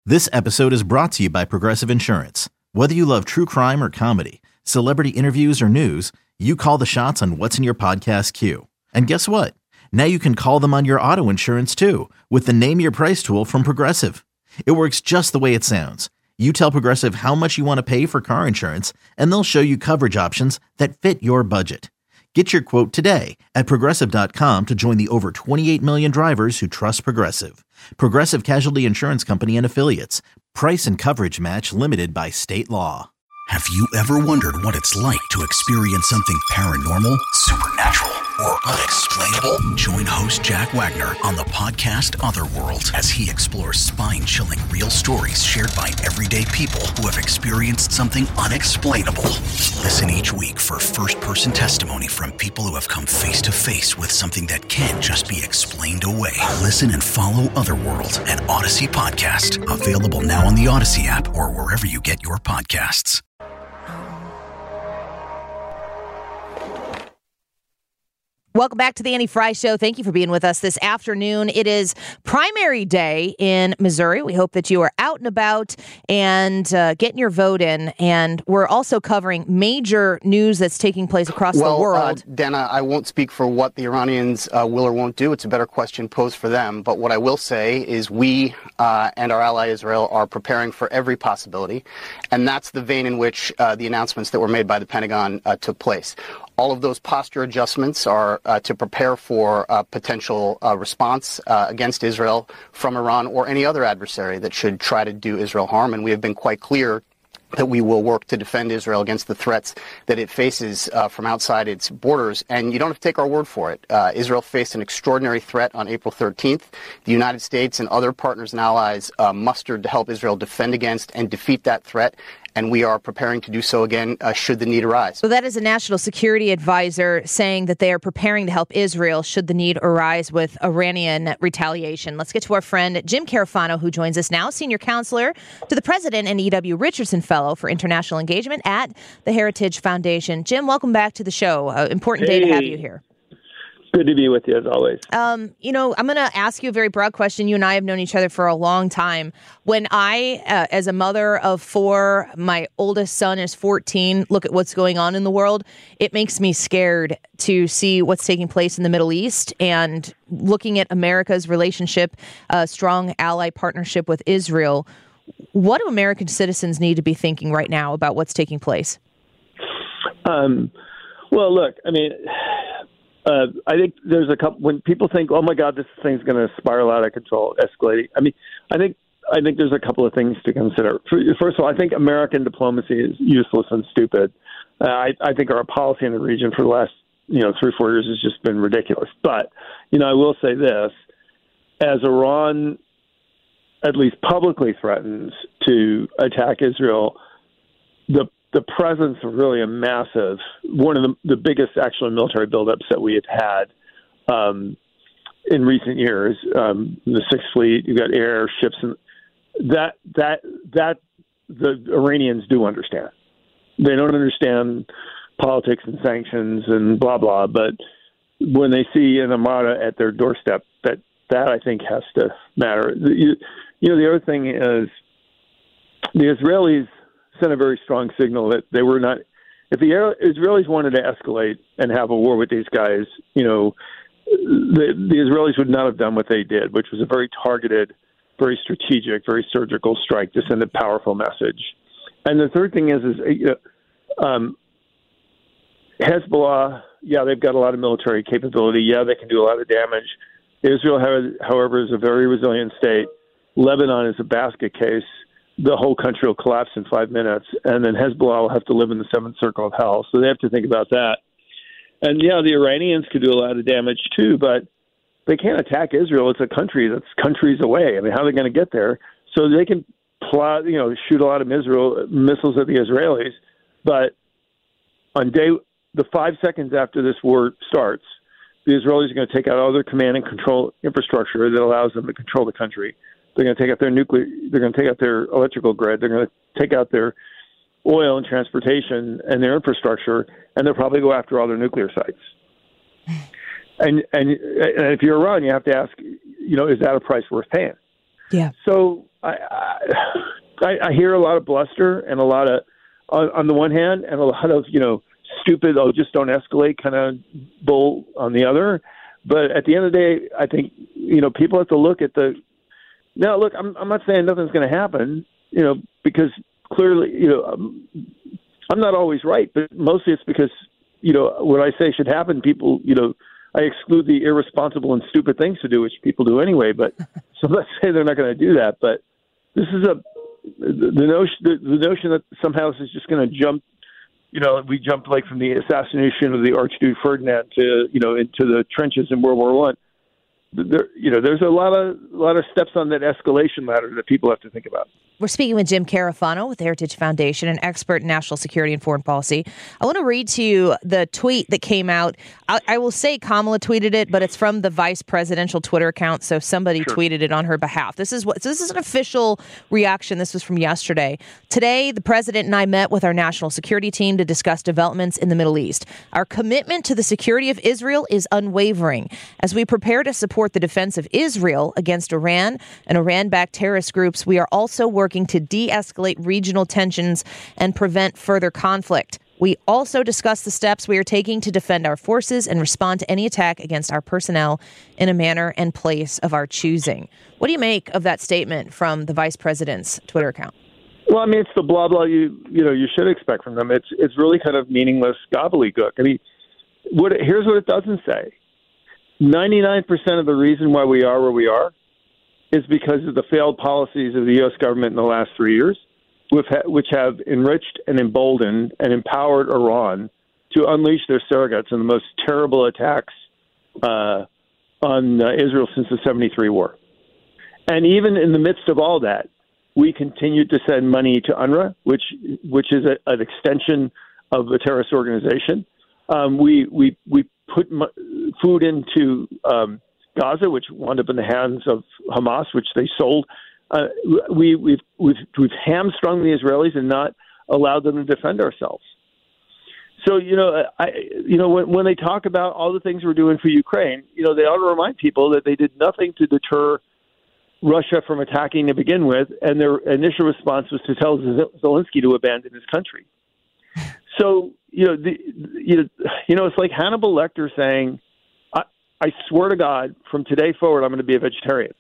This episode is brought to you by Progressive Insurance. Whether you love true crime or comedy, celebrity interviews or news, you call the shots on what's in your podcast queue. And guess what? Now you can call them on your auto insurance too with the Name Your Price tool from Progressive. It works just the way it sounds. You tell Progressive how much you want to pay for car insurance, and they'll show you coverage options that fit your budget. Get your quote today at Progressive.com to join the over 28 million drivers who trust Progressive. Progressive Casualty Insurance Company and Affiliates. Price and coverage match limited by state law. Have you ever wondered what it's like to experience something paranormal, supernatural, or unexplainable? Join host Jack Wagner on the podcast Otherworld as he explores spine-chilling real stories shared by everyday people who have experienced something unexplainable. Listen each week for first-person testimony from people who have come face-to-face with something that can't just be explained away. Listen and follow Otherworld, an Odyssey podcast. Available now on the Odyssey app or wherever you get your podcasts. Welcome back to the Annie Frey Show. Thank you for being with us this afternoon. It is primary day in Missouri. We hope that you are out and about and getting your vote in. And we're also covering major news that's taking place across the world. Dana, I won't speak for what the Iranians will or won't do. It's a better question posed for them. But what I will say is we and our ally Israel are preparing for every possibility. And that's the vein in which the announcements that were made by the Pentagon took place. All of those posture adjustments are to prepare for a potential response against Israel from Iran or any other adversary that should try to do Israel harm. And we have been quite clear that we will work to defend Israel against the threats that it faces from outside its borders. And you don't have to take our word for it. Israel faced an extraordinary threat on April 13th. The United States and other partners and allies mustered to help Israel defend against and defeat that threat. And we are preparing to do so again should the need arise. So that is a national security advisor saying that they are preparing to help Israel should the need arise with Iranian retaliation. Let's get to our friend Jim Carafano, who joins us now, senior counselor to the president and E.W. Richardson Fellow for International Engagement at the Heritage Foundation. Jim, welcome back to the show. Important day to have you here. Good to be with you, as always. I'm going to ask you a very broad question. You and I have known each other for a long time. When I, as a mother of four, my oldest son is 14, look at what's going on in the world, it makes me scared to see what's taking place in the Middle East and looking at America's relationship, strong ally partnership with Israel. What do American citizens need to be thinking right now about what's taking place? Well, look, I think there's a couple. When people think, "Oh my God, this thing's going to spiral out of control, escalating," I think there's a couple of things to consider. First of all, I think American diplomacy is useless and stupid. I think our policy in the region for the last 3-4 years has just been ridiculous. But I will say this: as Iran at least publicly threatens to attack Israel, the presence of really a massive, one of the biggest actual military buildups that we had in recent years, the Sixth Fleet, you've got air, ships, and that the Iranians do understand. They don't understand politics and sanctions and blah, blah, but when they see an armada at their doorstep, that I think has to matter. The other thing is the Israelis sent a very strong signal that they were not. If the Israelis wanted to escalate and have a war with these guys, the Israelis would not have done what they did, which was a very targeted, very strategic, very surgical strike to send a powerful message. And the third thing is Hezbollah. Yeah, they've got a lot of military capability. Yeah, they can do a lot of damage. Israel, however, is a very resilient state. Lebanon is a basket case. The whole country will collapse in 5 minutes, and then Hezbollah will have to live in the seventh circle of hell. So they have to think about that. And, the Iranians could do a lot of damage too, but they can't attack Israel. It's a country that's countries away. How are they going to get there? So they can plot, shoot a lot of missiles at the Israelis, but on the 5 seconds after this war starts, the Israelis are going to take out all their command and control infrastructure that allows them to control the country. They're going to take out their nuclear. They're going to take out their electrical grid. They're going to take out their oil and transportation and their infrastructure, and they'll probably go after all their nuclear sites. And if you're Iran, you have to ask, is that a price worth paying? Yeah. So I hear a lot of bluster and a lot of, on the one hand, and a lot of, stupid, just don't escalate kind of bull on the other. But at the end of the day, I think, people have to look at now, look, I'm not saying nothing's going to happen, because clearly, I'm not always right, but mostly it's because, what I say should happen, people, I exclude the irresponsible and stupid things to do, which people do anyway. But so let's say they're not going to do that. But this is the notion that somehow this is just going to jump. We jumped like from the assassination of the Archduke Ferdinand to into the trenches in World War I. There's a lot of steps on that escalation ladder that people have to think about. We're speaking with Jim Carafano with the Heritage Foundation, an expert in national security and foreign policy. I want to read to you the tweet that came out. I will say Kamala tweeted it, but it's from the vice presidential Twitter account, so somebody tweeted it on her behalf. This is an official reaction. This was from yesterday. Today, the president and I met with our national security team to discuss developments in the Middle East. Our commitment to the security of Israel is unwavering. As we prepare to support the defense of Israel against Iran and Iran-backed terrorist groups, we are also working to de-escalate regional tensions and prevent further conflict. We also discussed the steps we are taking to defend our forces and respond to any attack against our personnel in a manner and place of our choosing. What do you make of that statement from the vice president's Twitter account? Well, I mean, it's the blah blah you should expect from them. It's really kind of meaningless gobbledygook. I mean, here's what it doesn't say. 99% of the reason why we are where we are is because of the failed policies of the U.S. government in the last 3 years, which have enriched and emboldened and empowered Iran to unleash their surrogates in the most terrible attacks on Israel since the 1973 war. And even in the midst of all that, we continued to send money to UNRWA, which is an extension of a terrorist organization. We put food into Gaza, which wound up in the hands of Hamas, which they sold. We've hamstrung the Israelis and not allowed them to defend ourselves. So when they talk about all the things we're doing for Ukraine, they ought to remind people that they did nothing to deter Russia from attacking to begin with, and their initial response was to tell Zelensky to abandon his country. So it's like Hannibal Lecter saying, I swear to God, from today forward, I'm going to be a vegetarian.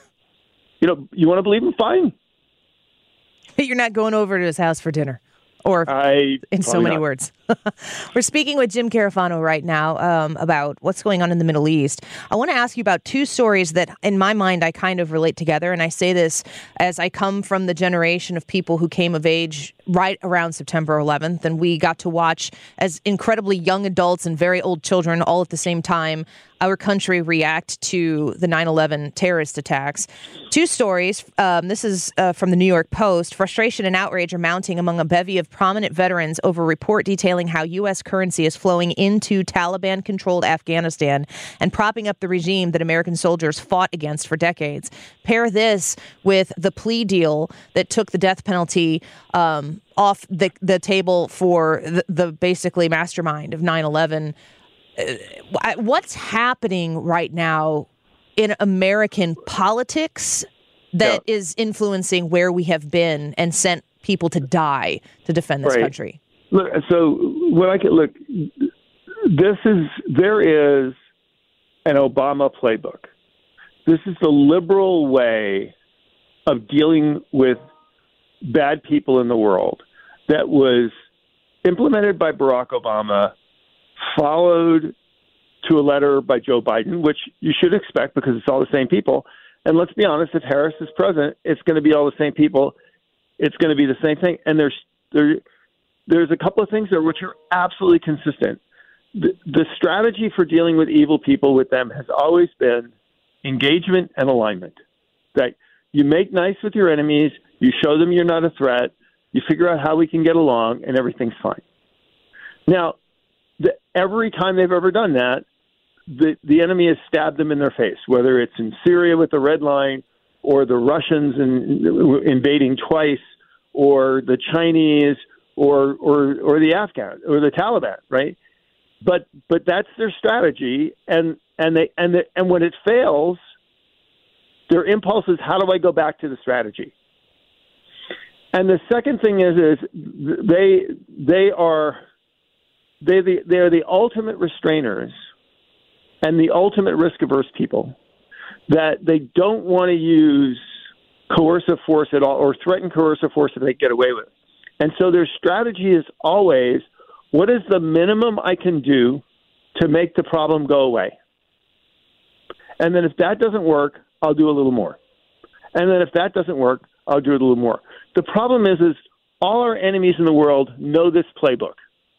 You want to believe him? Fine. You're not going over to his house for dinner. Or in so many words. We're speaking with Jim Carafano right now about what's going on in the Middle East. I want to ask you about two stories that, in my mind, I kind of relate together. And I say this as I come from the generation of people who came of age right around September 11th. And we got to watch, as incredibly young adults and very old children all at the same time, our country react to the 9/11 terrorist attacks. Two stories. This is from the New York Post. Frustration and outrage are mounting among a bevy of prominent veterans over a report detailing how U.S. currency is flowing into Taliban-controlled Afghanistan and propping up the regime that American soldiers fought against for decades. Pair this with the plea deal that took the death penalty off the table for the basically mastermind of 9/11. What's happening right now in American politics that is influencing where we have been and sent people to die to defend this country? Look, so there is an Obama playbook. This is the liberal way of dealing with bad people in the world that was implemented by Barack Obama, followed to a letter by Joe Biden, which you should expect because it's all the same people. And let's be honest, if Harris is president, it's going to be all the same people. It's going to be the same thing. And there's a couple of things there which are absolutely consistent. The strategy for dealing with evil people with them has always been engagement and alignment. That you make nice with your enemies, you show them you're not a threat, you figure out how we can get along, and everything's fine. Now, every time they've ever done that, the enemy has stabbed them in their face, whether it's in Syria with the Red Line or the Russians invading twice or the Chinese or the Afghans or the Taliban, right? But that's their strategy, and when it fails, Their impulse is, how do I go back to the strategy? And the second thing is they are the ultimate restrainers and the ultimate risk-averse people, that they don't want to use coercive force at all or threaten coercive force if they get away with it. And so their strategy is always, what is the minimum I can do to make the problem go away? And then if that doesn't work, I'll do a little more. And then if that doesn't work, I'll do it a little more. The problem is all our enemies in the world know this playbook.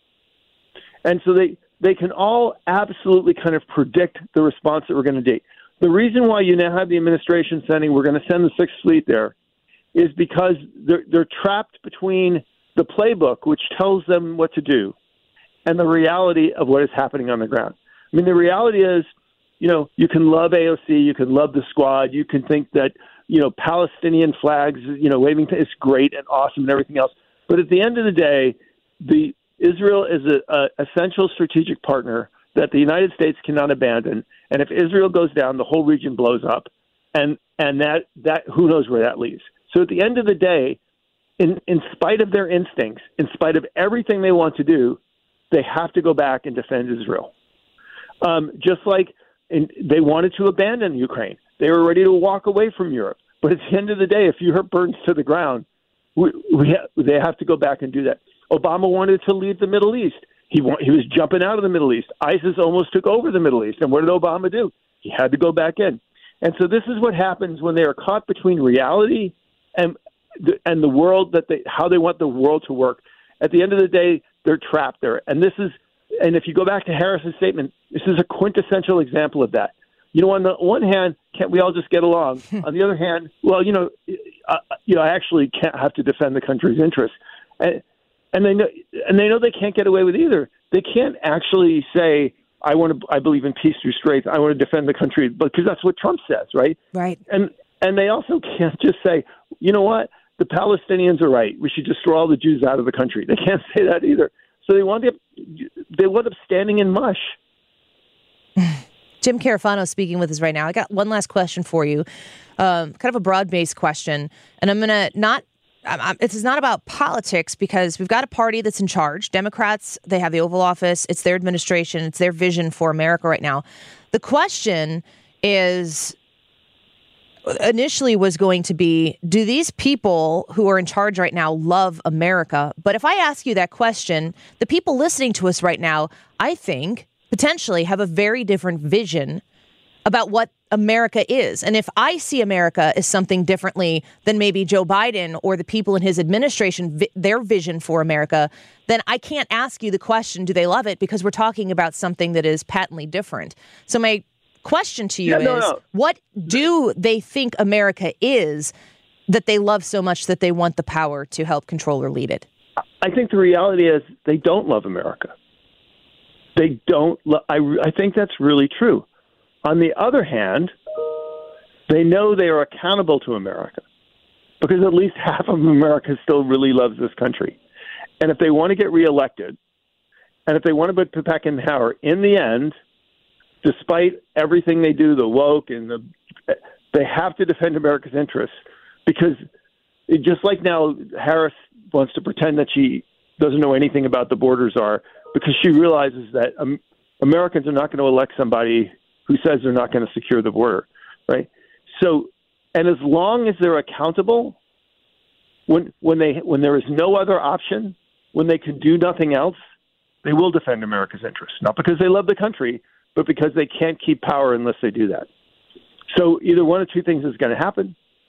And so they can all absolutely kind of predict the response that we're going to do. The reason why you now have the administration saying we're going to send the Sixth Fleet there is because they're trapped between the playbook, which tells them what to do, and the reality of what is happening on the ground. I mean, the reality is, you can love AOC, you can love the squad, you can think that, Palestinian flags, waving is great and awesome and everything else. But at the end of the day, Israel is a essential strategic partner that the United States cannot abandon. And if Israel goes down, the whole region blows up, and that who knows where that leads. So at the end of the day, in spite of their instincts, in spite of everything they want to do, they have to go back and defend Israel. Just like they wanted to abandon Ukraine. They were ready to walk away from Europe. But at the end of the day, if Europe burns to the ground, they have to go back and do that. Obama wanted to leave the Middle East. He was jumping out of the Middle East. ISIS almost took over the Middle East. And what did Obama do? He had to go back in. And so this is what happens when they are caught between reality and the world, how they want the world to work. At the end of the day, they're trapped there. And if you go back to Harris's statement, this is a quintessential example of that. On the one hand, can't we all just get along? On the other hand, well, I actually can't have to defend the country's interests. And they know they can't get away with either. They can't actually say, I believe in peace through strength. I want to defend the country, because that's what Trump says, right? Right. And they also can't just say, you know what, the Palestinians are right. We should just throw all the Jews out of the country. They can't say that either. So they wind up standing in mush. Jim Carafano speaking with us right now. I got one last question for you, kind of a broad-based question, and I'm going to this is not about politics, because we've got a party that's in charge. Democrats, they have the Oval Office. It's their administration. It's their vision for America right now. The question is, initially was going to be, do these people who are in charge right now love America? But if I ask you that question, the people listening to us right now, I think, potentially have a very different vision about what America is. And if I see America as something differently than maybe Joe Biden or the people in his administration, their vision for America, then I can't ask you the question, do they love it? Because we're talking about something that is patently different. So my question to you is, what do they think America is that they love so much that they want the power to help control or lead it? I think the reality is they don't love America. They don't. I think that's really true. On the other hand, they know they are accountable to America, because at least half of America still really loves this country. And if they want to get reelected, and if they want to put back in power, in the end, despite everything they do, the woke and they have to defend America's interests, because just like now Harris wants to pretend that she doesn't know anything about the borders because she realizes that Americans are not going to elect somebody who says they're not going to secure the border, right? So, and as long as they're accountable, when there is no other option, when they can do nothing else, they will defend America's interests, not because they love the country, but because they can't keep power unless they do that. So either one of two things is going to happen.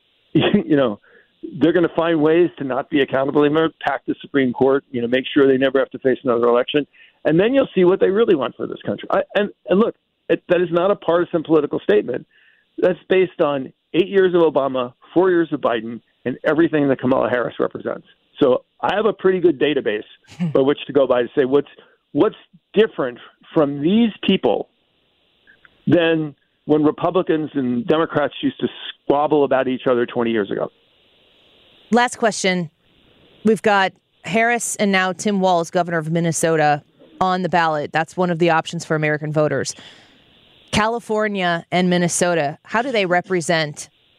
They're going to find ways to not be accountable. They're going to pack the Supreme Court, make sure they never have to face another election. And then you'll see what they really want for this country. And look, that is not a partisan political statement. That's based on 8 years of Obama, 4 years of Biden, and everything that Kamala Harris represents. So I have a pretty good database by which to go by to say what's different from these people than when Republicans and Democrats used to squabble about each other 20 years ago. Last question. We've got Harris and now Tim Walz, governor of Minnesota, on the ballot. That's one of the options for American voters. California and Minnesota, how do they represent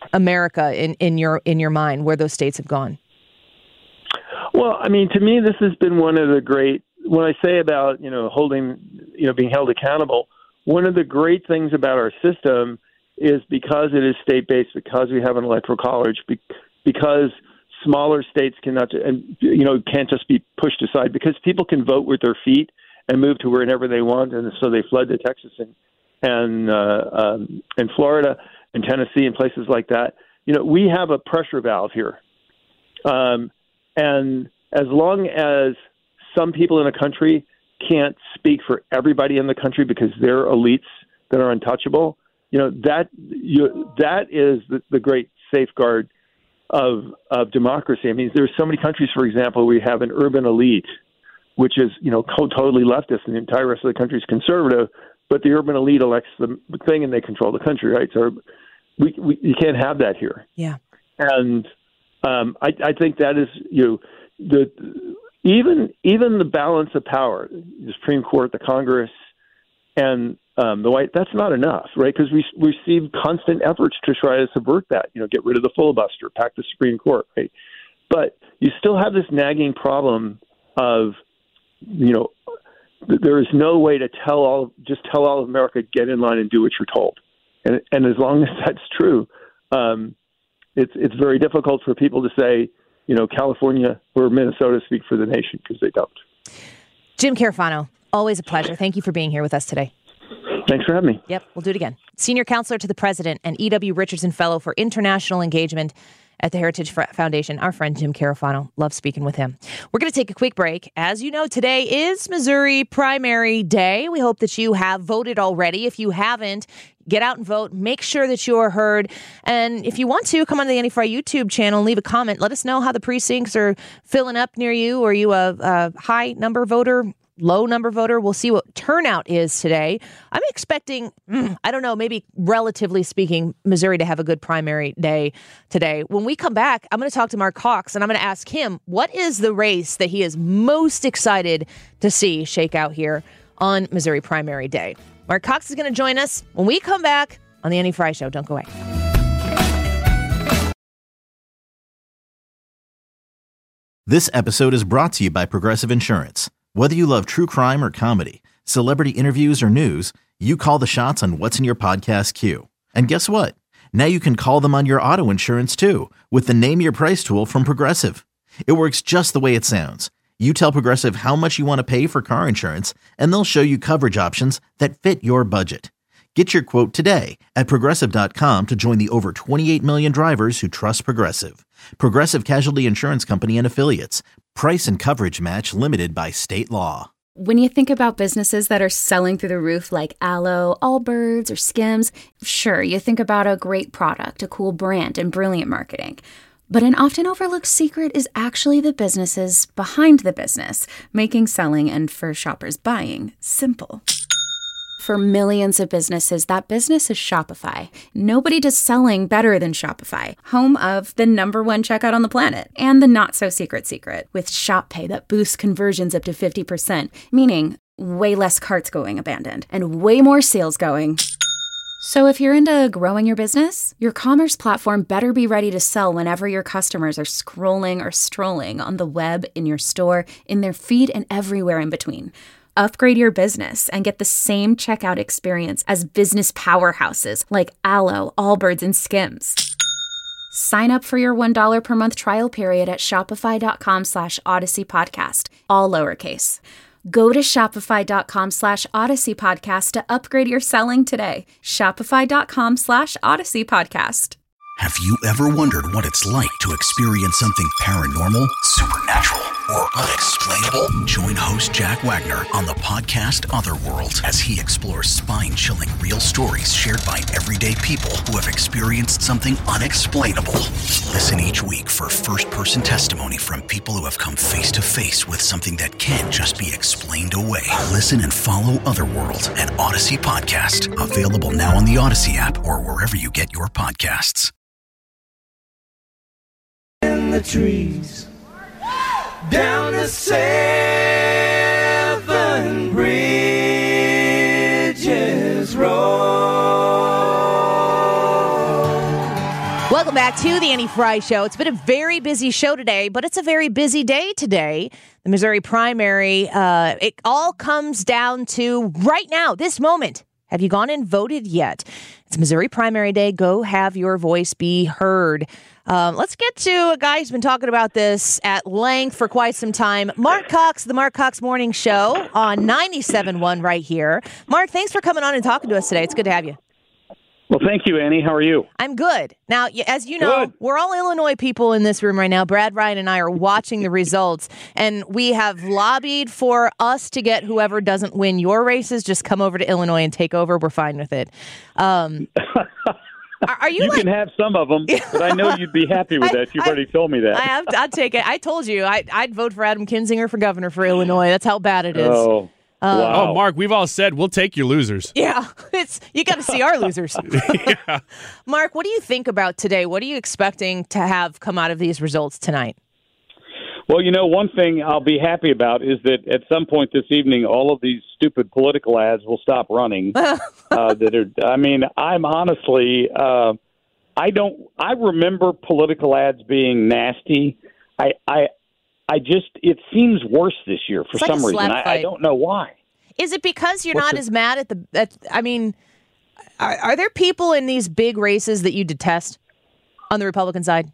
America in your mind, where those states have gone? Well, I mean, to me, this has been one of the great, when I say about, being held accountable, one of the great things about our system is because it is state-based, because we have an electoral college, because smaller states cannot, can't just be pushed aside, because people can vote with their feet and move to wherever they want, and so they flood to Texas and Florida and Tennessee and places like that. We have a pressure valve here, and as long as some people in a country can't speak for everybody in the country because they're elites that are untouchable, that is the great safeguard of democracy. I mean, there's so many countries, for example, we have an urban elite, which is, totally leftist, and the entire rest of the country is conservative, but the urban elite elects the thing and they control the country, right? So you can't have that here. Yeah. And I think that is, even the balance of power, the Supreme Court, the Congress, and the White, that's not enough, right? Because we receive constant efforts to try to subvert that, get rid of the filibuster, pack the Supreme Court, right? But you still have this nagging problem of, there is no way to tell all of America, get in line and do what you're told. And as long as that's true, it's very difficult for people to say, California or Minnesota speak for the nation, because they don't. Jim Carafano, always a pleasure. Thank you for being here with us today. Thanks for having me. Yep, we'll do it again. Senior Counselor to the President and E.W. Richardson Fellow for International Engagement at the Heritage Foundation, our friend Jim Carafano. Love speaking with him. We're going to take a quick break. As you know, today is Missouri Primary Day. We hope that you have voted already. If you haven't, get out and vote. Make sure that you are heard. And if you want to, come on to the Annie Frey YouTube channel and leave a comment. Let us know how the precincts are filling up near you. Are you a high number voter? Low number voter? We'll see what turnout is today. I'm expecting, maybe relatively speaking, Missouri to have a good primary day today. When we come back, I'm going to talk to Mark Cox, and I'm going to ask him, what is the race that he is most excited to see shake out here on Missouri Primary Day? Mark Cox is going to join us when we come back on the Annie Frey Show. Don't go away. This episode is brought to you by Progressive Insurance. Whether you love true crime or comedy, celebrity interviews or news, you call the shots on what's in your podcast queue. And guess what? Now you can call them on your auto insurance too, with the Name Your Price tool from Progressive. It works just the way it sounds. You tell Progressive how much you want to pay for car insurance, and they'll show you coverage options that fit your budget. Get your quote today at Progressive.com to join the over 28 million drivers who trust Progressive. Progressive Casualty Insurance Company and Affiliates. Price and coverage match limited by state law. When you think about businesses that are selling through the roof like Aloe, Allbirds, or Skims, sure, you think about a great product, a cool brand, and brilliant marketing. But an often overlooked secret is actually the businesses behind the business, making selling and for shoppers buying simple. For millions of businesses, that business is Shopify. Nobody does selling better than Shopify, home of the #1 checkout on the planet and the not-so-secret secret with Shop Pay that boosts conversions up to 50%, meaning way less carts going abandoned and way more sales going. So if you're into growing your business, your commerce platform better be ready to sell whenever your customers are scrolling or strolling on the web, in your store, in their feed, and everywhere in between. Upgrade your business and get the same checkout experience as business powerhouses like Aloe, Allbirds, and Skims. Sign up for your $1 per month trial period at shopify.com/Odyssey Podcast, all lowercase. Go to shopify.com /Odyssey Podcast to upgrade your selling today. Shopify.com/Odyssey Podcast. Have you ever wondered what it's like to experience something paranormal, supernatural, or unexplainable? Join host Jack Wagner on the podcast Otherworld as he explores spine-chilling real stories shared by everyday people who have experienced something unexplainable. Listen each week for first-person testimony from people who have come face-to-face with something that can't just be explained away. Listen and follow Otherworld, an Odyssey podcast. Available now on the Odyssey app or wherever you get your podcasts. In the trees, down the 7 Bridges Road. back to the Annie Fry Show. It's been a very busy show today, but it's a very busy day today. The Missouri primary, it all comes down to right now, this moment. Have you gone and voted yet? It's Missouri primary day. Go have your voice be heard. Let's get to a guy who's been talking about this at length for quite some time. Mark Cox, the Mark Cox Morning Show on 97.1 right here. Mark, thanks for coming on and talking to us today. It's good to have you. Well, thank you, Annie. How are you? I'm good. Now, as you know, We're all Illinois people in this room right now. Brad, Ryan, and I are watching the results, and we have lobbied for us to get whoever doesn't win your races, just come over to Illinois and take over. We're fine with it. Are you? You can have some of them, but I know you'd be happy with that. You've already told me that. I'd take it. I told you I'd vote for Adam Kinzinger for governor for Illinois. That's how bad it is. Oh. Wow. Oh, Mark, we've all said we'll take your losers. Yeah, you got to see our losers. Yeah. Mark, what do you think about today? What are you expecting to have come out of these results tonight? Well, one thing I'll be happy about is that at some point this evening, all of these stupid political ads will stop running. I'm honestly, I remember political ads being nasty. It seems worse this year for some reason. I don't know why. Is it because you're not as mad are there people in these big races that you detest on the Republican side?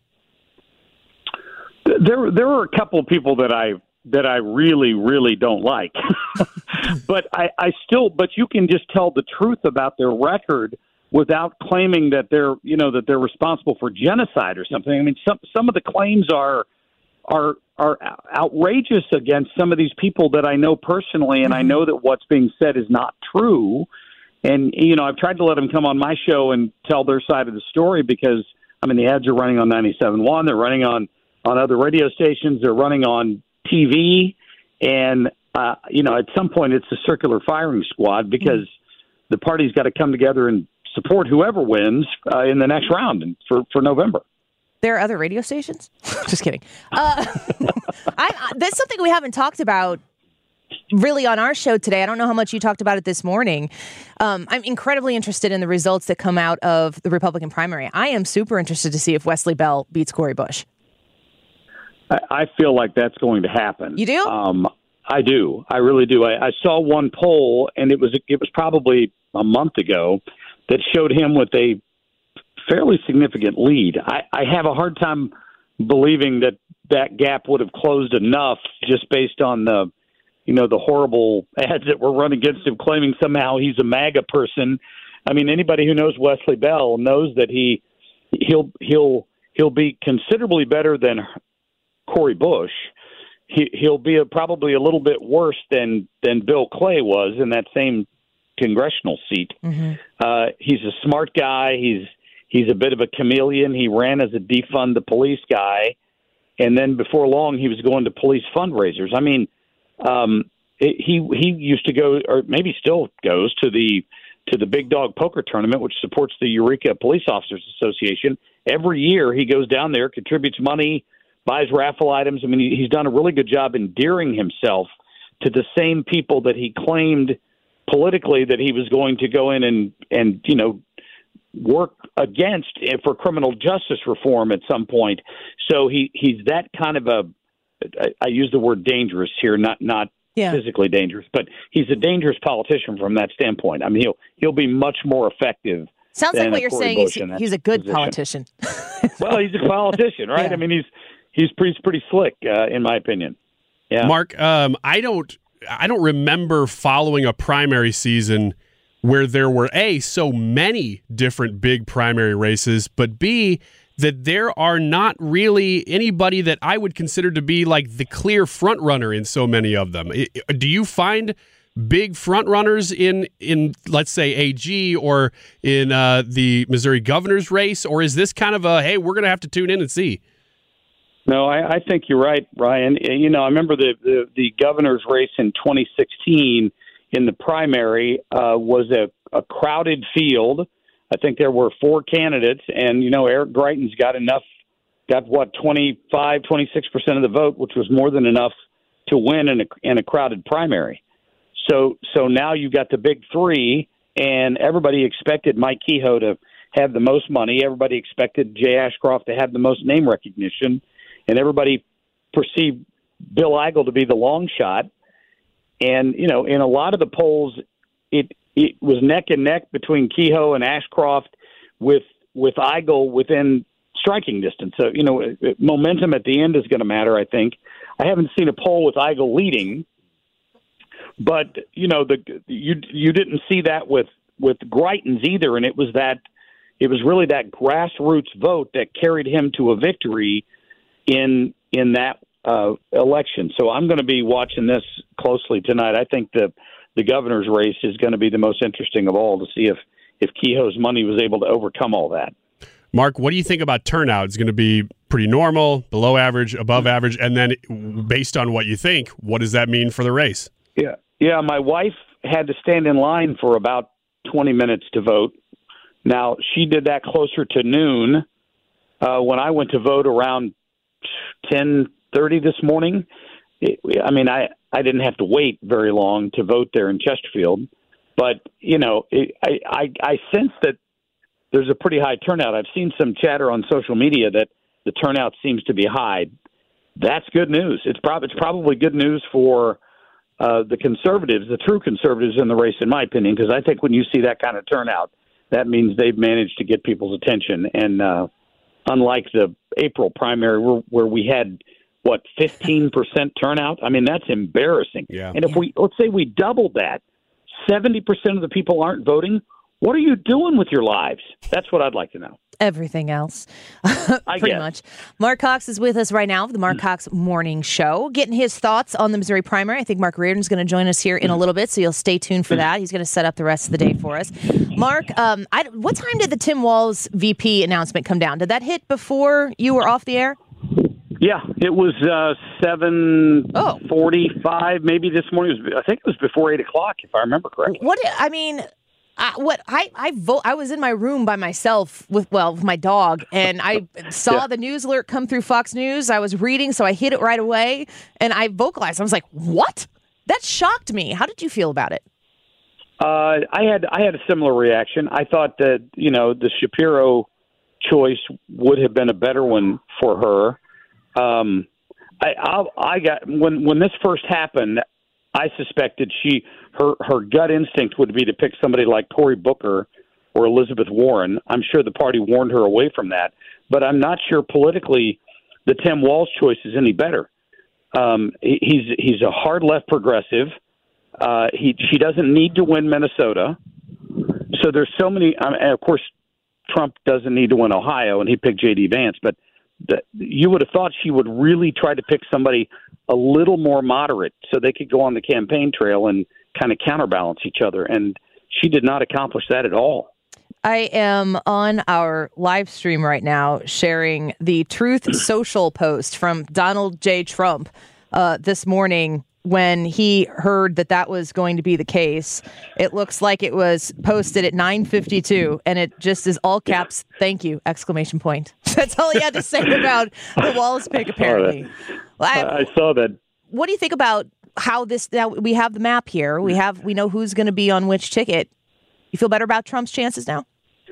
There are a couple of people that I really, really don't like, but but you can just tell the truth about their record without claiming that they're responsible for genocide or something. I mean, some of the claims are outrageous against some of these people that I know personally, and I know that what's being said is not true. And, I've tried to let them come on my show and tell their side of the story because, the ads are running on 97.1. They're running on other radio stations. They're running on TV. And, at some point it's a circular firing squad because the party's got to come together and support whoever wins in the next round for November. There are other radio stations? Just kidding. That's something we haven't talked about really on our show today. I don't know how much you talked about it this morning. I'm incredibly interested in the results that come out of the Republican primary. I am super interested to see if Wesley Bell beats Cori Bush. I feel like that's going to happen. You do? I do. I really do. I saw one poll, and it was probably a month ago, that showed him with a fairly significant lead. I have a hard time believing that gap would have closed enough just based on the horrible ads that were run against him, claiming somehow he's a MAGA person. I mean, anybody who knows Wesley Bell knows that he'll be considerably better than Cori Bush. He'll be probably a little bit worse than Bill Clay was in that same congressional seat. Mm-hmm. He's a smart guy. He's a bit of a chameleon. He ran as a defund the police guy, and then before long, he was going to police fundraisers. I mean, he used to go, or maybe still goes, to the Big Dog Poker Tournament, which supports the Eureka Police Officers Association. Every year, he goes down there, contributes money, buys raffle items. I mean, he's done a really good job endearing himself to the same people that he claimed politically that he was going to go in and work against for criminal justice reform at some point. So he's that kind of I use the word dangerous here, not physically dangerous, but he's a dangerous politician from that standpoint. I mean, he'll be much more effective. Sounds like what you're saying is he's a good politician. Well, he's a politician, right? Yeah. I mean, he's pretty slick, in my opinion. Yeah. Mark, I don't remember following a primary season where there were so many different big primary races, but B, that there are not really anybody that I would consider to be like the clear front runner in so many of them. Do you find big front runners in let's say AG or in the Missouri governor's race, or is this kind of hey, we're going to have to tune in and see? No, I think you're right, Ryan. I remember the governor's race in 2016 in the primary was a crowded field. I think there were 4 candidates, and, Eric Greitens got 25, 26% of the vote, which was more than enough to win in a crowded primary. So now you've got the big 3, and everybody expected Mike Kehoe to have the most money. Everybody expected Jay Ashcroft to have the most name recognition, and everybody perceived Bill Eigel to be the long shot. And, in a lot of the polls, it was neck and neck between Kehoe and Ashcroft with Eigel within striking distance. So, momentum at the end is going to matter, I think. I haven't seen a poll with Eigel leading, but, you didn't see that with Greitens either, and it was really that grassroots vote that carried him to a victory in that election. So I'm going to be watching this closely tonight. I think the governor's race is going to be the most interesting of all to see if Kehoe's money was able to overcome all that. Mark, what do you think about turnout? It's going to be pretty normal, below average, above average, and then based on what you think, what does that mean for the race? Yeah. My wife had to stand in line for about 20 minutes to vote. Now, she did that closer to noon. When I went to vote around 10:30 this morning, I didn't have to wait very long to vote there in Chesterfield. But, I sense that there's a pretty high turnout. I've seen some chatter on social media that the turnout seems to be high. That's good news. It's probably good news for the conservatives, the true conservatives in the race, in my opinion, because I think when you see that kind of turnout, that means they've managed to get people's attention. And unlike the April primary where we had, 15% turnout? I mean, that's embarrassing. Yeah. And if let's say we doubled that, 70% of the people aren't voting. What are you doing with your lives? That's what I'd like to know. Everything else, pretty guess. much. Mark Cox is with us right now for the Mark Cox Morning Show, getting his thoughts on the Missouri primary. I think Mark Reardon's going to join us here in a little bit, so you'll stay tuned for that. He's going to set up the rest of the day for us. Mark, what time did the Tim Walz VP announcement come down? Did that hit before you were off the air? Yeah, it was 7:45 maybe this morning. I think it was before 8 o'clock, if I remember correctly. I was in my room by myself with my dog, and I saw the news alert come through Fox News. I was reading, so I hit it right away, and I vocalized. I was like, "What?" That shocked me. How did you feel about it? I had a similar reaction. I thought that the Shapiro choice would have been a better one for her. I got when this first happened, I suspected her gut instinct would be to pick somebody like Cory Booker or Elizabeth Warren. I'm sure the party warned her away from that, but I'm not sure politically the Tim Walz choice is any better. He's a hard left progressive. She doesn't need to win Minnesota, so there's so many. And of course, Trump doesn't need to win Ohio, and he picked J.D. Vance, but you would have thought she would really try to pick somebody a little more moderate so they could go on the campaign trail and kind of counterbalance each other. And she did not accomplish that at all. I am on our live stream right now sharing the Truth Social post from Donald J. Trump this morning when he heard that was going to be the case. It looks like it was posted at 9:52, and it just is all caps, "Thank you!" ! That's all he had to say about the Walz pick, apparently. I saw that. What do you think about how this? Now we have the map here. We know who's going to be on which ticket. You feel better about Trump's chances now?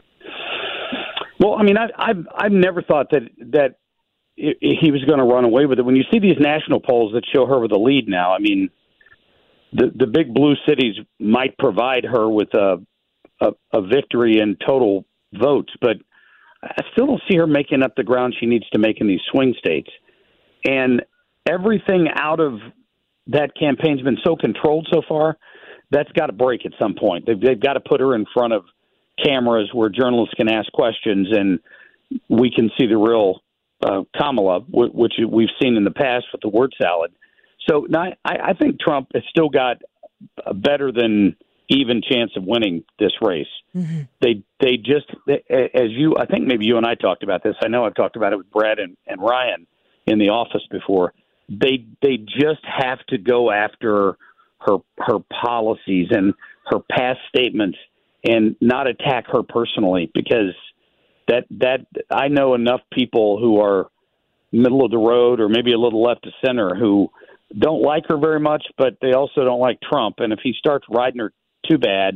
Well, I mean, I've never thought that he was going to run away with it. When you see these national polls that show her with a lead now, I mean, the big blue cities might provide her with a victory in total votes, but I still don't see her making up the ground she needs to make in these swing states. And everything out of that campaign's been so controlled so far, that's got to break at some point. They've got to put her in front of cameras where journalists can ask questions and we can see the real Kamala, which we've seen in the past with the word salad. So now, I think Trump has still got a better than even chance of winning this race. Mm-hmm. They just, as I think maybe you and I talked about this. I know I've talked about it with Brad and Ryan in the office before. They just have to go after her policies and her past statements and not attack her personally, because that I know enough people who are middle of the road or maybe a little left of center who don't like her very much, but they also don't like Trump. And if he starts riding her too bad,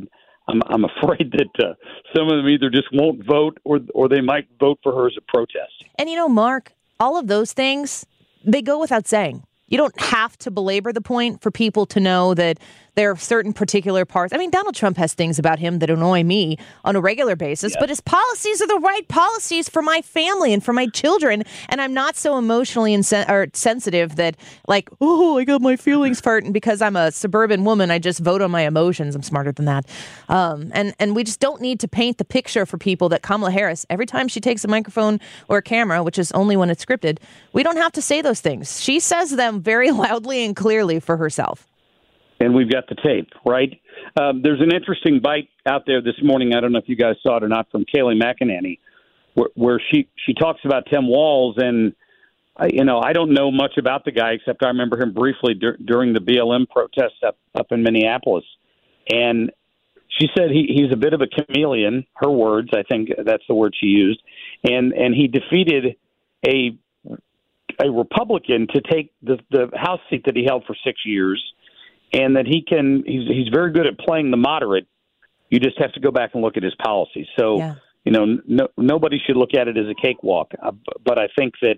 I'm afraid that some of them either just won't vote or they might vote for her as a protest. And Mark, all of those things, they go without saying. You don't have to belabor the point for people to know that there are certain particular parts. I mean, Donald Trump has things about him that annoy me on a regular basis, but his policies are the right policies for my family and for my children. And I'm not so emotionally sensitive that, like, oh, I got my feelings hurt. And because I'm a suburban woman, I just vote on my emotions. I'm smarter than that. And we just don't need to paint the picture for people that Kamala Harris, every time she takes a microphone or a camera, which is only when it's scripted, we don't have to say those things. She says them very loudly and clearly for herself. And we've got the tape, right? There's an interesting bite out there this morning. I don't know if you guys saw it or not, from Kayleigh McEnany, where she talks about Tim Walz. And, I don't know much about the guy, except I remember him briefly during the BLM protests up in Minneapolis. And she said he's a bit of a chameleon, her words. I think that's the word she used. And he defeated a Republican to take the House seat that he held for 6 years. And that he's very good at playing the moderate. You just have to go back and look at his policies. So, nobody should look at it as a cakewalk. But I think that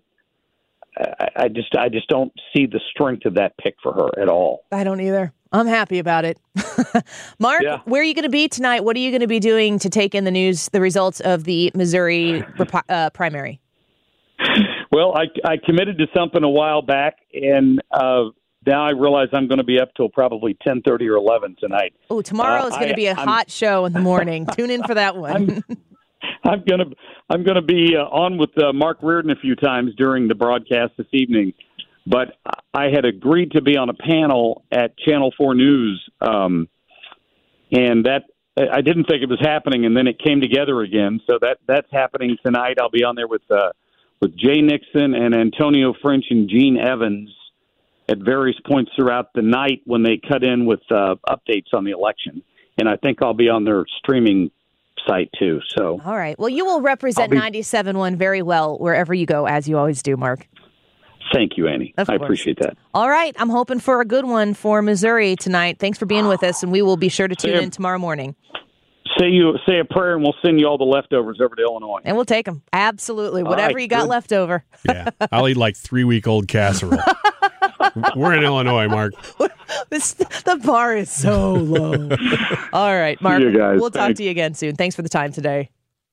I just don't see the strength of that pick for her at all. I don't either. I'm happy about it. Mark, where are you going to be tonight? What are you going to be doing to take in the news, the results of the Missouri primary? Well, I committed to something a while back, and now I realize I'm going to be up till probably 10:30 or 11 tonight. Oh, tomorrow is going to be a hot show in the morning. Tune in for that one. I'm going to be on with Mark Reardon a few times during the broadcast this evening, but I had agreed to be on a panel at Channel 4 News, and that I didn't think it was happening, and then it came together again. So that's happening tonight. I'll be on there with Jay Nixon and Antonio French and Gene Evans at various points throughout the night when they cut in with updates on the election. And I think I'll be on their streaming site too. So, all right. Well, you will represent 97.1 very well wherever you go, as you always do, Mark. Thank you, Annie. I appreciate that. All right. I'm hoping for a good one for Missouri tonight. Thanks for being with us, and we will be sure to tune in tomorrow morning. Say a prayer, and we'll send you all the leftovers over to Illinois. And we'll take them. Absolutely. Whatever you got left over. Yeah. I'll eat like 3-week-old casserole. We're in Illinois, Mark. The bar is so low. All right, Mark. We'll talk to you again soon. Thanks for the time today.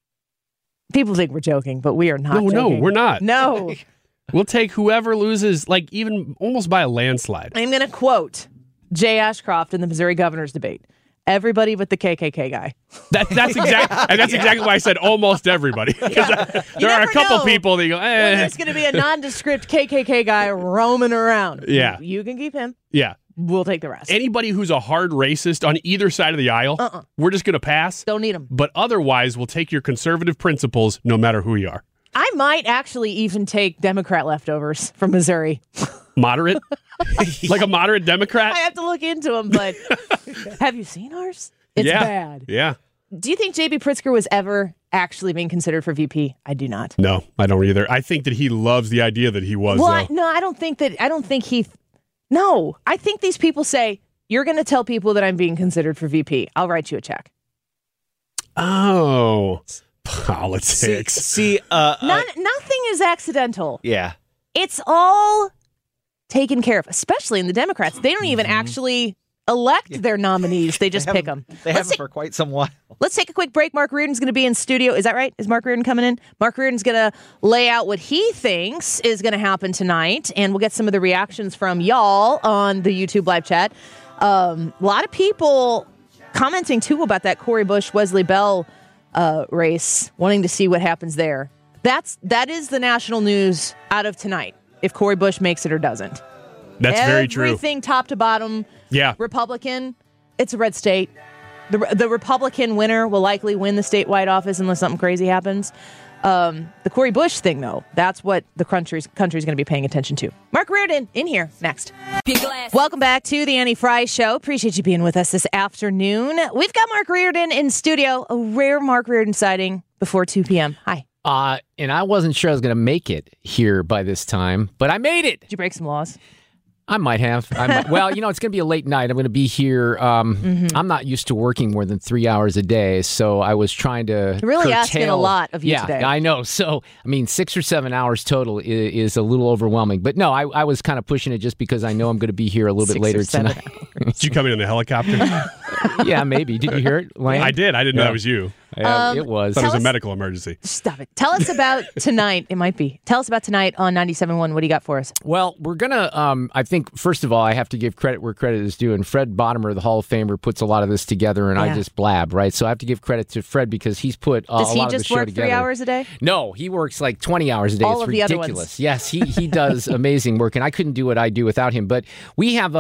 People think we're joking, but we are not joking. No, we're not. No. We'll take whoever loses, like even almost by a landslide. I'm going to quote Jay Ashcroft in the Missouri governor's debate. Everybody but the KKK guy. That's exactly why I said almost everybody. There are a couple people that you go, there's going to be a nondescript KKK guy roaming around. Yeah. You can keep him. Yeah. We'll take the rest. Anybody who's a hard racist on either side of the aisle, we're just going to pass. Don't need them. But otherwise, we'll take your conservative principles no matter who you are. I might actually even take Democrat leftovers from Missouri. Moderate? Like a moderate Democrat? I have to look into them, but have you seen ours? It's bad. Yeah. Do you think J.B. Pritzker was ever actually being considered for VP? I do not. No, I don't either. I think that he loves the idea that he was. Well, I don't think he. No, I think these people say, you're going to tell people that I'm being considered for VP. I'll write you a check. Oh, politics. See, nothing is accidental. Yeah. It's all taken care of, especially in the Democrats. They don't even actually elect their nominees. They just pick them. They haven't for quite some while. Let's take a quick break. Mark Reardon's going to be in studio. Is that right? Is Mark Reardon coming in? Mark Reardon's going to lay out what he thinks is going to happen tonight, and we'll get some of the reactions from y'all on the YouTube live chat. A lot of people commenting, too, about that Cori Bush-Wesley Bell race, wanting to see what happens there. That is the national news out of tonight, if Cori Bush makes it or doesn't. That's very true. Everything top to bottom, Republican, it's a red state. The Republican winner will likely win the statewide office unless something crazy happens. The Cori Bush thing, though, that's what the country's going to be paying attention to. Mark Reardon in here next. Welcome back to the Annie Fry Show. Appreciate you being with us this afternoon. We've got Mark Reardon in studio, a rare Mark Reardon sighting before 2 p.m. Hi. And I wasn't sure I was going to make it here by this time, but I made it. Did you break some laws? I might have. Well, it's going to be a late night. I'm going to be here. I'm not used to working more than 3 hours a day, so I was trying to You're really curtail. asking a lot of you today. Yeah, I know. So, 6 or 7 hours total is a little overwhelming. But no, I was kind of pushing it just because I know I'm going to be here a little bit later tonight. Did you come in the helicopter? Yeah, maybe. Did you hear it, Lane? I did. I didn't know that was you. It was. Thought it was a medical emergency. Stop it. Tell us about tonight. It might be. Tell us about tonight on 97.1. What do you got for us? Well, we're going to, I think, first of all, I have to give credit where credit is due. And Fred Bottomer, the Hall of Famer, puts a lot of this together, and I just blab, right? So I have to give credit to Fred because he's put a lot of the show together. Does he just work 3 hours a day? No, he works like 20 hours a day. All it's of the ridiculous. other ones. Yes, he does amazing work, and I couldn't do what I do without him. But we have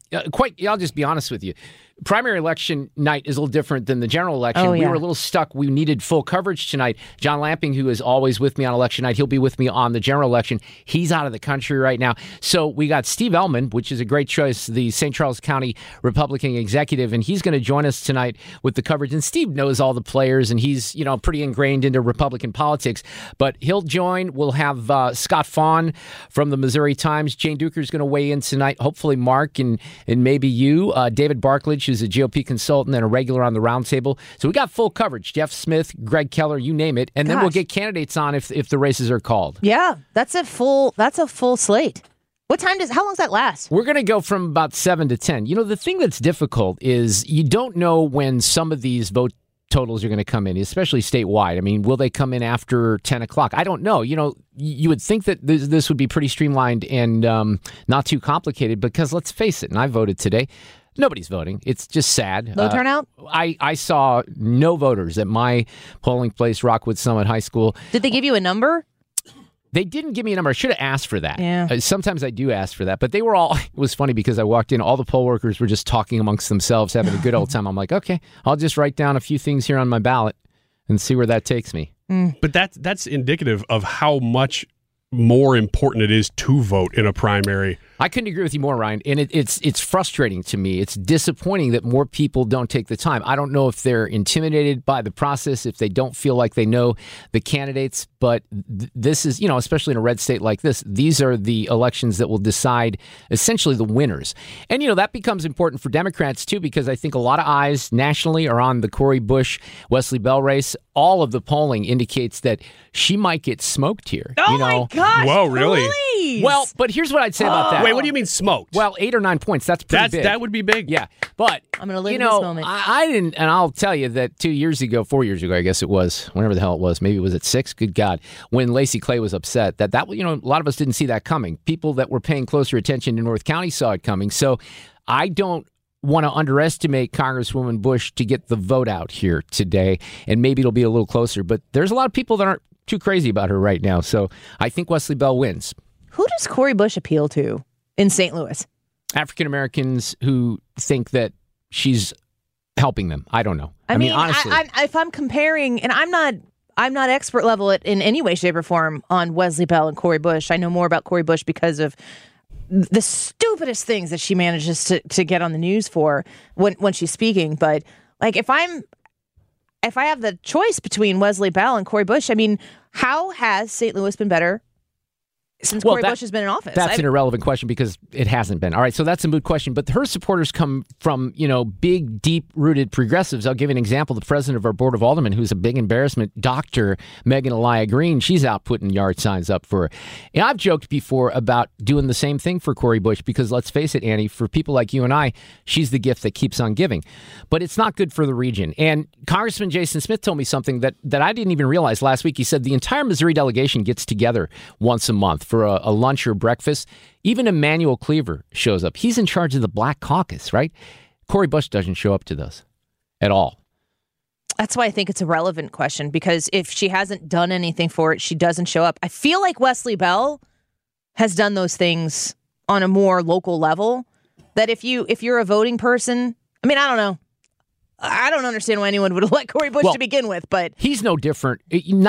I'll just be honest with you. Primary election night is a little different than the general election. We were a little stuck. We needed full coverage tonight. John Lamping, who is always with me on election night, he'll be with me on the general election. He's out of the country right now. So we got Steve Ellman, which is a great choice, the St. Charles County Republican executive, and he's going to join us tonight with the coverage. And Steve knows all the players, and he's pretty ingrained into Republican politics. But he'll join. We'll have Scott Fawn from the Missouri Times. Jane Duker's going to weigh in tonight. Hopefully Mark and maybe you. David Barklage, who's a GOP consultant and a regular on the roundtable. So we got full coverage. Jeff Smith, Greg Keller, you name it. And then we'll get candidates on if the races are called. Yeah, that's a full slate. How long does that last? We're going to go from about 7 to 10. The thing that's difficult is you don't know when some of these vote totals are going to come in, especially statewide. I mean, will they come in after 10 o'clock? I don't know. You would think that this would be pretty streamlined and not too complicated because let's face it, and I voted today, nobody's voting. It's just sad. Low turnout? I saw no voters at my polling place, Rockwood Summit High School. Did they give you a number? They didn't give me a number. I should have asked for that. Yeah. Sometimes I do ask for that. But they were all, it was funny because I walked in, all the poll workers were just talking amongst themselves, having a good old time. I'm like, okay, I'll just write down a few things here on my ballot and see where that takes me. But that's indicative of how much more important it is to vote in a primary. I couldn't agree with you more, Ryan. And it's frustrating to me. It's disappointing that more people don't take the time. I don't know if they're intimidated by the process, if they don't feel like they know the candidates. But this is, especially in a red state like this, these are the elections that will decide essentially the winners. And, that becomes important for Democrats, too, because I think a lot of eyes nationally are on the Cori Bush, Wesley Bell race. All of the polling indicates that she might get smoked here. Oh, my gosh. Whoa, really? Please. Well, but here's what I'd say about that. Wait, what do you mean smoked? Well, 8 or 9 points. That's pretty big. That would be big. Yeah. But, I'm going to live in this moment. I didn't, and I'll tell you that 4 years ago, I guess it was, whenever the hell it was, maybe it was at 6, good God, when Lacey Clay was upset, that a lot of us didn't see that coming. People that were paying closer attention to North County saw it coming. So I don't want to underestimate Congresswoman Bush to get the vote out here today, and maybe it'll be a little closer. But there's a lot of people that aren't too crazy about her right now. So I think Wesley Bell wins. Who does Cori Bush appeal to in St. Louis? African Americans who think that she's helping them. I don't know. I mean, honestly, if I'm comparing, and I'm not expert level in any way, shape, or form on Wesley Bell and Cori Bush. I know more about Cori Bush because of the stupidest things that she manages to get on the news for when she's speaking. But like, if I have the choice between Wesley Bell and Cori Bush, I mean, how has St. Louis been better since Cori Bush has been in office? That's an irrelevant question because it hasn't been. All right, so that's a moot question. But her supporters come from, big, deep-rooted progressives. I'll give you an example. The president of our Board of Aldermen, who's a big embarrassment, Dr. Megan Elia Green, she's out putting yard signs up for her. And I've joked before about doing the same thing for Cori Bush because, let's face it, Annie, for people like you and I, she's the gift that keeps on giving. But it's not good for the region. And Congressman Jason Smith told me something that I didn't even realize last week. He said the entire Missouri delegation gets together once a month for a lunch or breakfast. Even Emmanuel Cleaver shows up. He's in charge of the Black Caucus, right? Cori Bush doesn't show up to those at all. That's why I think it's a relevant question, because if she hasn't done anything for it, she doesn't show up. I feel like Wesley Bell has done those things on a more local level, that if you're a voting person, I mean, I don't know. I don't understand why anyone would elect Cori Bush to begin with, but he's no different.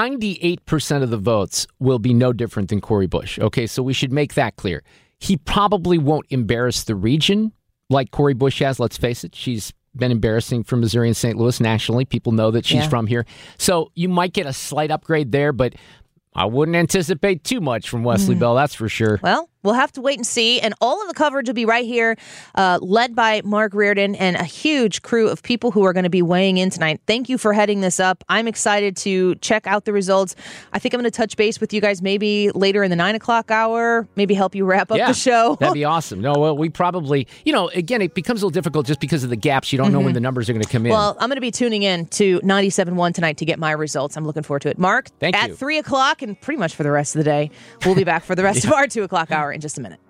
98% of the votes will be no different than Cori Bush. Okay, so we should make that clear. He probably won't embarrass the region like Cori Bush has. Let's face it. She's been embarrassing for Missouri and St. Louis nationally. People know that she's from here. So you might get a slight upgrade there, but I wouldn't anticipate too much from Wesley Bell, that's for sure. Well, We'll have to wait and see. And all of the coverage will be right here, led by Mark Reardon and a huge crew of people who are going to be weighing in tonight. Thank you for heading this up. I'm excited to check out the results. I think I'm going to touch base with you guys maybe later in the 9 o'clock hour, maybe help you wrap up the show. That'd be awesome. No, well, we probably, again, it becomes a little difficult just because of the gaps. You don't know when the numbers are going to come in. Well, I'm going to be tuning in to 97.1 tonight to get my results. I'm looking forward to it. Mark, Thank you. At 3 o'clock and pretty much for the rest of the day, we'll be back for the rest of our 2 o'clock hour in just a minute.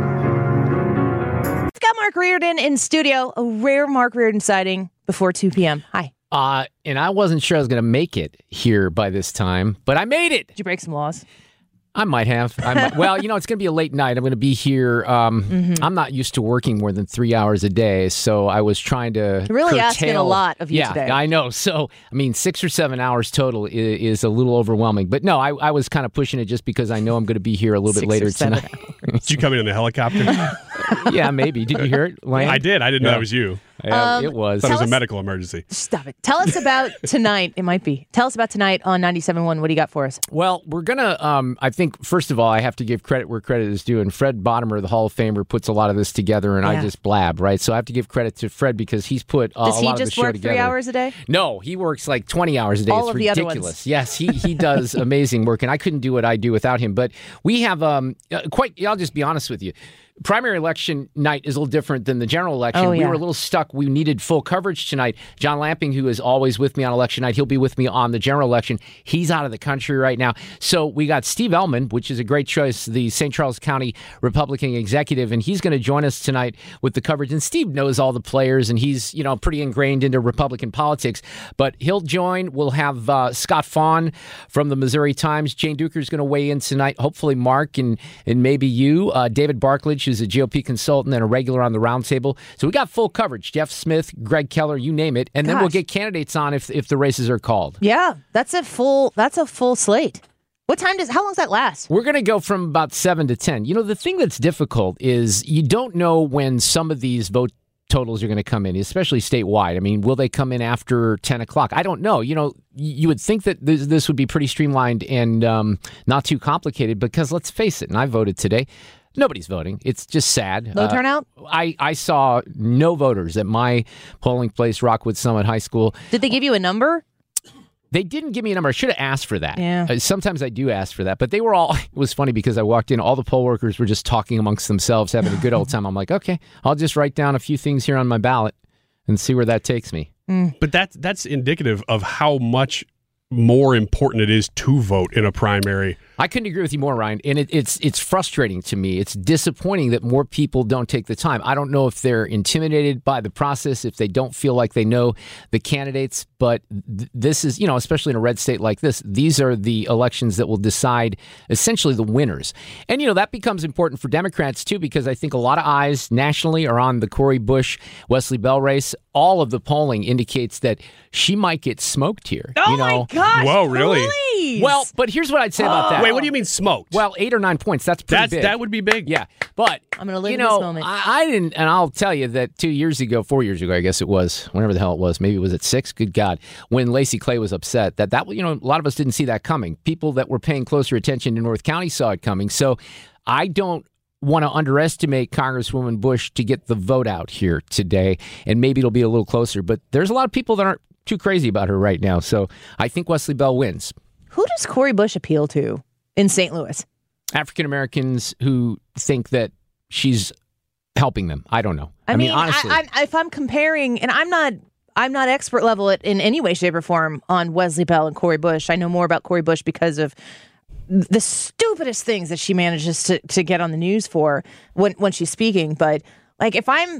We've got Mark Reardon in studio, a rare Mark Reardon sighting before 2 p.m. Hi. And I wasn't sure I was going to make it here by this time, but I made it. Did you break some laws? I might have. Well, it's going to be a late night. I'm going to be here. I'm not used to working more than 3 hours a day, so I was trying to You're really curtail. asking a lot of you today. Yeah, I know. So, 6 or 7 hours total is a little overwhelming. But no, I was kind of pushing it just because I know I'm going to be here a little bit later tonight. Did you come in a helicopter? Yeah, maybe. Did you hear it, Lane? I did. I didn't know that was you. Yeah, it was. Thought it was a medical emergency. Stop it. Tell us about tonight. It might be. Tell us about tonight on 97.1. What do you got for us? Well, we're going to, I think, first of all, I have to give credit where credit is due. And Fred Bottomer, the Hall of Famer, puts a lot of this together, and I just blab, right? So I have to give credit to Fred because he's put a lot of the show together. Does he just work 3 hours a day? No, he works like 20 hours a day. All it's of the ridiculous. other ones. Yes, he does amazing work, and I couldn't do what I do without him. But we have I'll just be honest with you. Primary election night is a little different than the general election. We were a little stuck. We needed full coverage tonight. John Lamping, who is always with me on election night, he'll be with me on the general election. He's out of the country right now. So we got Steve Ellman, which is a great choice, the St. Charles County Republican executive, and he's going to join us tonight with the coverage. And Steve knows all the players, and he's pretty ingrained into Republican politics. But he'll join. We'll have Scott Fawn from the Missouri Times. Jane Duker's going to weigh in tonight. Hopefully Mark and maybe you. David Barklage, who's a GOP consultant and a regular on the roundtable. So we got full coverage. Jeff Smith, Greg Keller, you name it. And then we'll get candidates on if the races are called. Yeah, that's a full slate. How long does that last? We're going to go from about 7 to 10. The thing that's difficult is you don't know when some of these vote totals are going to come in, especially statewide. I mean, will they come in after 10 o'clock? I don't know. You would think that this would be pretty streamlined and not too complicated because let's face it, and I voted today, nobody's voting. It's just sad. Low turnout? I saw no voters at my polling place, Rockwood Summit High School. Did they give you a number? They didn't give me a number. I should have asked for that. Yeah. Sometimes I do ask for that. But they were all, it was funny because I walked in, all the poll workers were just talking amongst themselves, having a good old time. I'm like, okay, I'll just write down a few things here on my ballot and see where that takes me. But that's indicative of how much more important it is to vote in a primary. I couldn't agree with you more, Ryan. And it's frustrating to me. It's disappointing that more people don't take the time. I don't know if they're intimidated by the process, if they don't feel like they know the candidates. But this is, especially in a red state like this, these are the elections that will decide essentially the winners. And, that becomes important for Democrats, too, because I think a lot of eyes nationally are on the Cori Bush, Wesley Bell race. All of the polling indicates that she might get smoked here. Oh, my gosh. Whoa, really? Please. Well, but here's what I'd say about that. Wait, what do you mean smoked? Well, 8 or 9 points. That's pretty big. That would be big. Yeah. But, I'm going to live in this moment. I didn't, and I'll tell you that 4 years ago, I guess it was, whenever the hell it was, maybe it was at 6, good God, when Lacey Clay was upset, that a lot of us didn't see that coming. People that were paying closer attention to North County saw it coming. So I don't want to underestimate Congresswoman Bush to get the vote out here today, and maybe it'll be a little closer. But there's a lot of people that aren't too crazy about her right now. So I think Wesley Bell wins. Who does Cori Bush appeal to in St. Louis? African Americans who think that she's helping them. I don't know. I mean honestly, if I'm comparing, and I'm not expert level in any way, shape, or form on Wesley Bell and Cori Bush. I know more about Cori Bush because of the stupidest things that she manages to get on the news for when she's speaking. But like, if I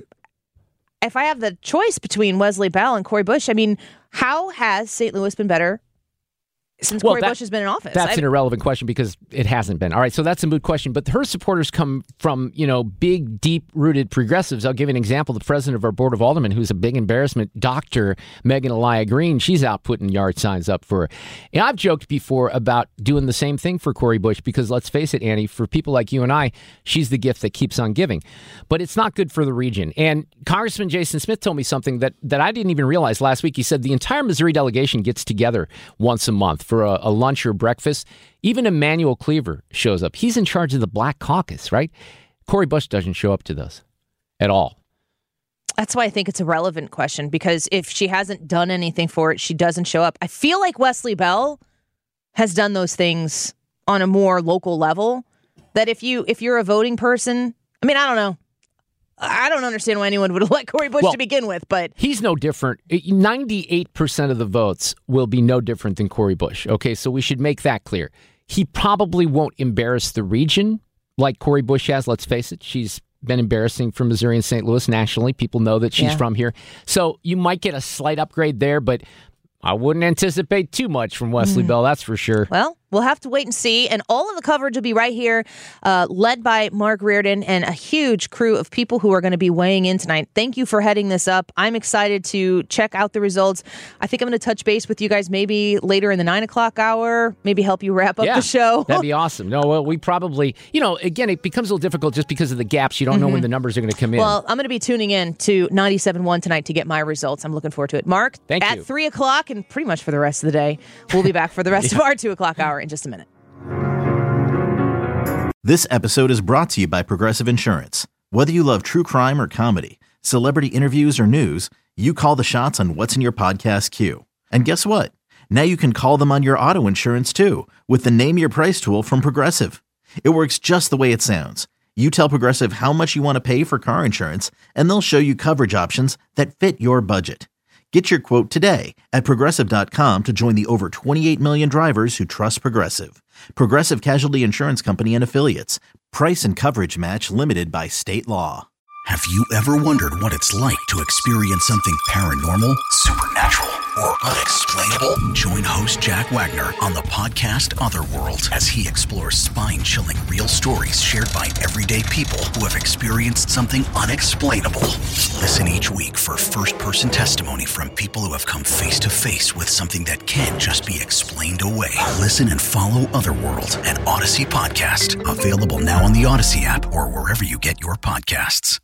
have the choice between Wesley Bell and Cori Bush, I mean, how has St. Louis been better since Cori Bush has been in office? That's an irrelevant question because it hasn't been. All right, so that's a moot question. But her supporters come from, big, deep-rooted progressives. I'll give you an example. The president of our Board of Aldermen, who's a big embarrassment, Dr. Megan Elia Green, she's out putting yard signs up for her. And I've joked before about doing the same thing for Cori Bush because, let's face it, Annie, for people like you and I, she's the gift that keeps on giving. But it's not good for the region. And Congressman Jason Smith told me something that I didn't even realize last week. He said the entire Missouri delegation gets together once a month for a lunch or breakfast. Even Emmanuel Cleaver shows up. He's in charge of the Black Caucus, right? Cori Bush doesn't show up to those at all. That's why I think it's a relevant question, because if she hasn't done anything for it, she doesn't show up. I feel like Wesley Bell has done those things on a more local level, that if you're a voting person, I mean, I don't know. I don't understand why anyone would elect Cori Bush to begin with, but he's no different. 98% of the votes will be no different than Cori Bush. Okay, so we should make that clear. He probably won't embarrass the region like Cori Bush has. Let's face it. She's been embarrassing for Missouri and St. Louis nationally. People know that she's from here. So you might get a slight upgrade there, but I wouldn't anticipate too much from Wesley Bell, that's for sure. Well, we'll have to wait and see. And all of the coverage will be right here, led by Mark Reardon and a huge crew of people who are going to be weighing in tonight. Thank you for heading this up. I'm excited to check out the results. I think I'm going to touch base with you guys maybe later in the 9 o'clock hour, maybe help you wrap up the show. That'd be awesome. No, well, we probably, again, it becomes a little difficult just because of the gaps. You don't know when the numbers are going to come in. Well, I'm going to be tuning in to 97.1 tonight to get my results. I'm looking forward to it. Mark, Thank at you. 3 o'clock and pretty much for the rest of the day, we'll be back for the rest of our 2 o'clock hour in just a minute. This episode is brought to you by Progressive Insurance. Whether you love true crime or comedy, celebrity interviews or news, you call the shots on what's in your podcast queue. And guess what? Now you can call them on your auto insurance too with the Name Your Price tool from Progressive. It works just the way it sounds. You tell Progressive how much you want to pay for car insurance, and they'll show you coverage options that fit your budget. Get your quote today at Progressive.com to join the over 28 million drivers who trust Progressive. Progressive Casualty Insurance Company and Affiliates. Price and coverage match limited by state law. Have you ever wondered what it's like to experience something paranormal, supernatural, or unexplainable? Join host Jack Wagner on the podcast Otherworld as he explores spine-chilling real stories shared by everyday people who have experienced something unexplainable. Listen each week for first-person testimony from people who have come face-to-face with something that can't just be explained away. Listen and follow Otherworld, an Odyssey podcast. Available now on the Odyssey app or wherever you get your podcasts.